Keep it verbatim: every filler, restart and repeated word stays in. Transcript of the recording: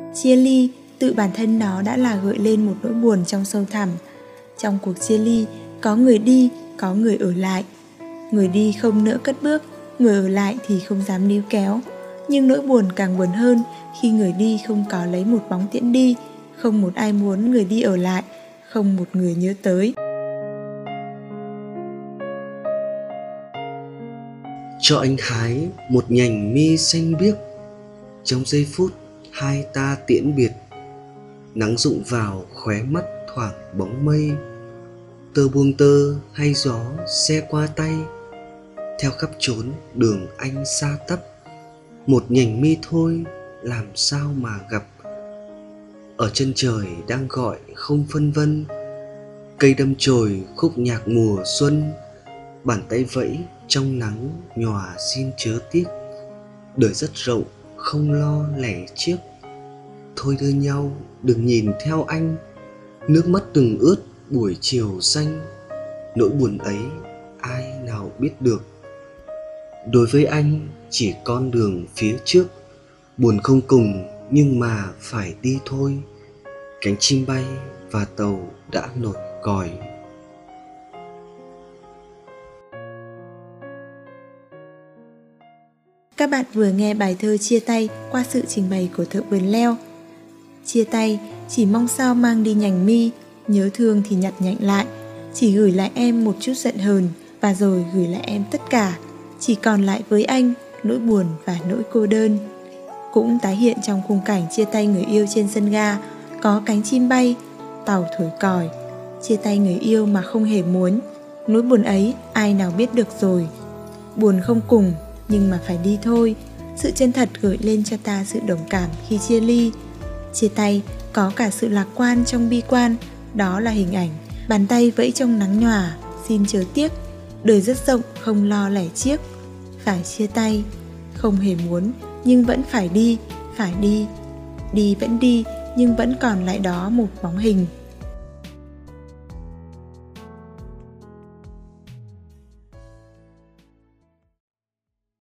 Chia ly, tự bản thân nó đã là gợi lên một nỗi buồn trong sâu thẳm. Trong cuộc chia ly, có người đi, có người ở lại. Người đi không nỡ cất bước, người ở lại thì không dám níu kéo. Nhưng nỗi buồn càng buồn hơn khi người đi không có lấy một bóng tiễn đi, không một ai muốn người đi ở lại, không một người nhớ tới. Cho anh hái một nhành mi xanh biếc, trong giây phút hai ta tiễn biệt. Nắng rụng vào khóe mắt thoảng bóng mây, tơ buông tơ hay gió xe qua tay. Theo khắp chốn đường anh xa tấp, một nhành mi thôi làm sao mà gặp. Ở chân trời đang gọi không phân vân, cây đâm chồi khúc nhạc mùa xuân. Bàn tay vẫy trong nắng nhòa xin chớ tiếc, đời rất rộng không lo lẻ chiếc. Thôi đưa nhau đừng nhìn theo anh, nước mắt từng ướt buổi chiều xanh. Nỗi buồn ấy ai nào biết được. Đối với anh chỉ con đường phía trước, buồn không cùng nhưng mà phải đi thôi. Cánh chim bay và tàu đã nổi còi. Các bạn vừa nghe bài thơ Chia tay qua sự trình bày của Thợ Vườn Leo. Chia tay, chỉ mong sao mang đi nhành mi, nhớ thương thì nhặt nhạnh lại. Chỉ gửi lại em một chút giận hờn, và rồi gửi lại em tất cả. Chỉ còn lại với anh nỗi buồn và nỗi cô đơn. Cũng tái hiện trong khung cảnh chia tay người yêu trên sân ga, có cánh chim bay, tàu thổi còi. Chia tay người yêu mà không hề muốn. Nỗi buồn ấy ai nào biết được rồi. Buồn không cùng nhưng mà phải đi thôi. Sự chân thật gợi lên cho ta sự đồng cảm khi chia ly. Chia tay có cả sự lạc quan trong bi quan. Đó là hình ảnh bàn tay vẫy trong nắng nhòa, xin chớ tiếc. Đời rất rộng không lo lẻ chiếc. Phải chia tay, không hề muốn nhưng vẫn phải đi, phải đi. Đi vẫn đi nhưng vẫn còn lại đó một bóng hình.